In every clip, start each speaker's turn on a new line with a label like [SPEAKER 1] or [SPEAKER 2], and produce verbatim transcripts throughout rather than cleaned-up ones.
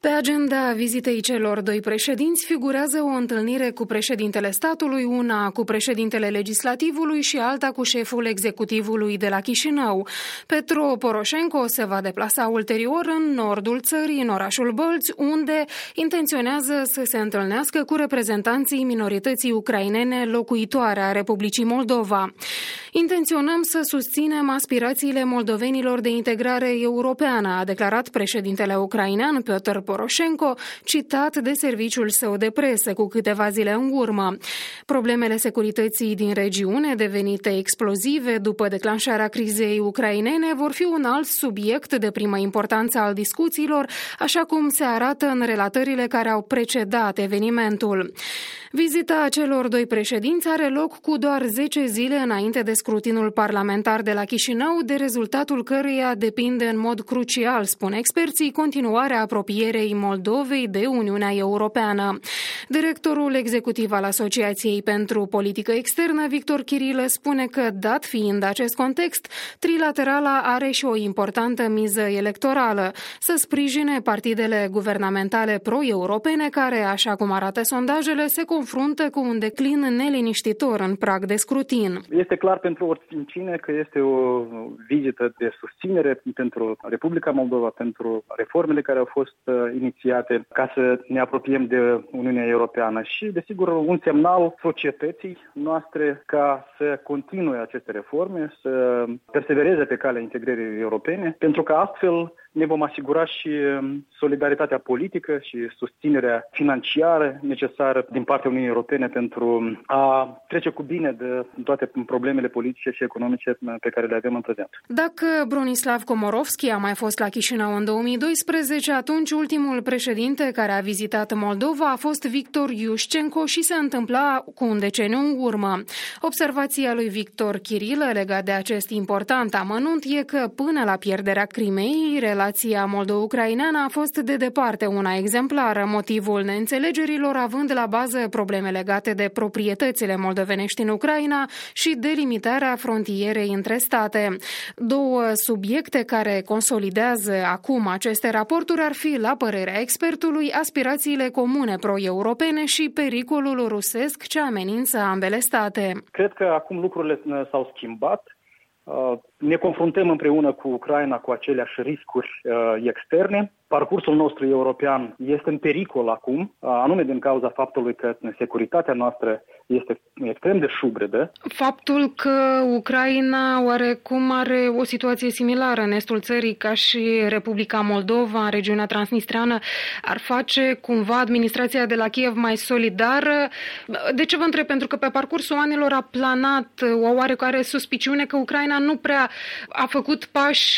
[SPEAKER 1] Pe agenda vizitei celor doi președinți figurează o întâlnire cu președintele statului, una cu președintele legislativului și alta cu șeful executivului de la Chișinău. Petro Poroșenko se va deplasa ulterior în nordul țării, în orașul Bălți, unde intenționează să se întâlnească cu reprezentanții minorității ucrainene locuitoare a Republicii Moldova. Intenționăm să susținem aspirațiile moldovenilor de integrare europeană, a declarat președintele ucrainean Petro Poroșenko, citat de serviciul său de presă cu câteva zile în urmă. Problemele securității din regiune, devenite explozive după declanșarea crizei ucrainene, vor fi un alt subiect de primă importanță al discuțiilor, așa cum se arată în relatările care au precedat evenimentul. Vizita celor doi președinți are loc cu doar zece zile înainte de scrutinul parlamentar de la Chișinău, de rezultatul căruia depinde în mod crucial, spun experții, continuarea apropierei Moldovei de Uniunea Europeană. Directorul executiv al Asociației pentru Politică Externă, Victor Chirilă, spune că, dat fiind acest context, trilaterala are și o importantă miză electorală, să sprijine partidele guvernamentale pro-europene care, așa cum arată sondajele, se confruntă cu un declin neliniștitor în prag de scrutin.
[SPEAKER 2] Este clar pentru oricine că este o vizită de susținere pentru Republica Moldova, pentru reformele care au fost uh, inițiate ca să ne apropiem de Uniunea Europeană și, desigur, un semnal societății noastre ca să continue aceste reforme, să persevereze pe calea integrării europene, pentru că astfel ne vom asigura și solidaritatea politică și susținerea financiară necesară din partea Uniunii Europene pentru a trece cu bine de toate problemele politice și economice pe care le avem în prezent.
[SPEAKER 1] Dacă Bronislav Komorovski a mai fost la Chișinău în două mii doisprezece, atunci ultimul președinte care a vizitat Moldova a fost Victor Iușcenko și se întâmpla cu un deceniu în urmă. Observația lui Victor Chirilă legat de acest important amănunt e că până la pierderea Crimeei, relația moldo-ucraineană a fost de departe una exemplară, motivul neînțelegerilor având la bază probleme legate de proprietățile moldovenești în Ucraina și delimitarea frontierei între state. Două subiecte care consolidează acum aceste raporturi ar fi, la părerea expertului, aspirațiile comune pro-europene și pericolul rusesc ce amenință ambele state.
[SPEAKER 2] Cred că acum lucrurile s-au schimbat. Ne confruntăm împreună cu Ucraina cu aceleași riscuri externe. Parcursul nostru european este în pericol acum, anume din cauza faptului că securitatea noastră este extrem de șubredă.
[SPEAKER 1] Faptul că Ucraina oarecum are o situație similară în estul țării ca și Republica Moldova, în regiunea transnistreană, ar face cumva administrația de la Kiev mai solidară? De ce vă întreb? Pentru că pe parcursul anilor a planat o oarecare suspiciune că Ucraina nu prea a făcut pași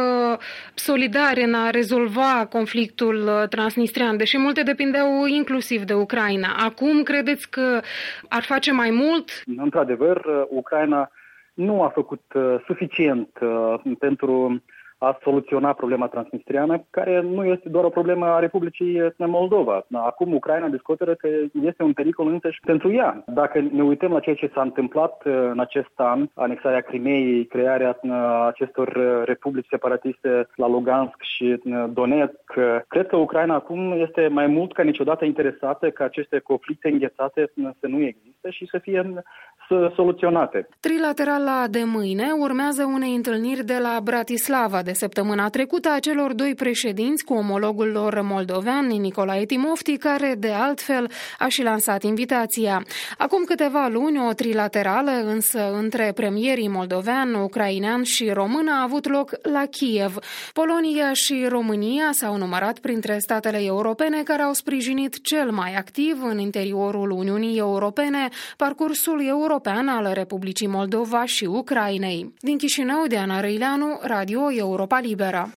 [SPEAKER 1] solidari în a rezolva conflictul transnistrean, deși multe depindeau inclusiv de Ucraina. Acum credeți că ar face mai mult?
[SPEAKER 2] Într-adevăr, Ucraina nu a făcut suficient pentru a soluționa problema transnistreană, care nu este doar o problemă a Republicii Moldova. Acum Ucraina descoperă că este un pericol însăși pentru ea. Dacă ne uităm la ceea ce s-a întâmplat în acest an, anexarea Crimeei, crearea acestor republici separatiste la Lugansk și Donetsk, cred că Ucraina acum este mai mult ca niciodată interesată ca aceste conflicte înghețate să nu există și să fie soluționate.
[SPEAKER 1] Trilaterala de mâine urmează unei întâlniri de la Bratislava de săptămâna trecută a celor doi președinți cu omologul lor moldovean, Nicolae Timofti, care de altfel a și lansat invitația. Acum câteva luni, o trilaterală însă între premierii moldovean, ucrainean și român a avut loc la Kiev. Polonia și România s-au numărat printre statele europene care au sprijinit cel mai activ în interiorul Uniunii Europene parcursul european al Republicii Moldova și Ucrainei. Din Chișinău, Diana Răileanu, Radio Europa Liberă.